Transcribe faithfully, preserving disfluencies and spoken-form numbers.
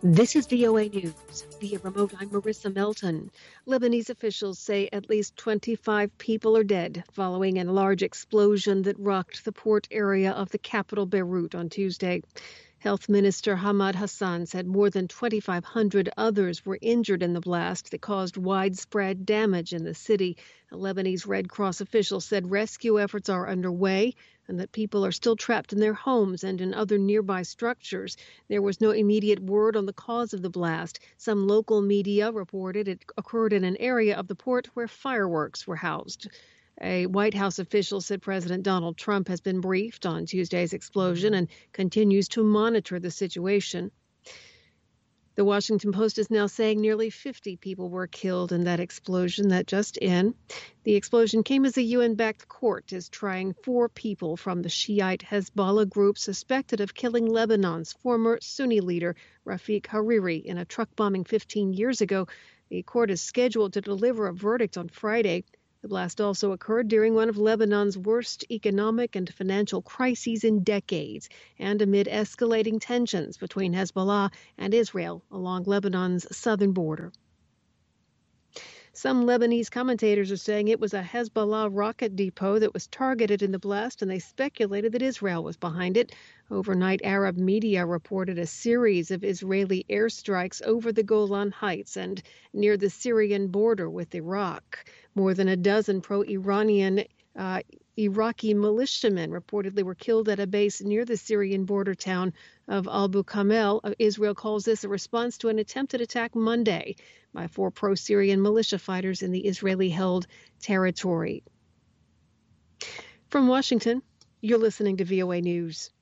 This is V O A News. Via remote, I'm Marissa Melton. Lebanese officials say at least twenty-five people are dead following a large explosion that rocked the port area of the capital Beirut on Tuesday. Health Minister Hamad Hassan said more than twenty-five hundred others were injured in the blast that caused widespread damage in the city. A Lebanese Red Cross official said rescue efforts are underway and that people are still trapped in their homes and in other nearby structures. There was no immediate word on the cause of the blast. Some local media reported it occurred in an area of the port where fireworks were housed. A White House official said President Donald Trump has been briefed on Tuesday's explosion and continues to monitor the situation. The Washington Post is now saying nearly fifty people were killed in that explosion that just in. The explosion came as a U N-backed court is trying four people from the Shiite Hezbollah group suspected of killing Lebanon's former Sunni leader, Rafiq Hariri, in a truck bombing fifteen years ago. The court is scheduled to deliver a verdict on Friday. The blast also occurred during one of Lebanon's worst economic and financial crises in decades and amid escalating tensions between Hezbollah and Israel along Lebanon's southern border. Some Lebanese commentators are saying it was a Hezbollah rocket depot that was targeted in the blast, and they speculated that Israel was behind it. Overnight, Arab media reported a series of Israeli airstrikes over the Golan Heights and near the Syrian border with Iraq. More than a dozen pro-Iranian uh, Iraqi militiamen reportedly were killed at a base near the Syrian border town of Abu Kamel. Israel calls this a response to an attempted attack Monday by four pro-Syrian militia fighters in the Israeli-held territory. From Washington, you're listening to V O A News.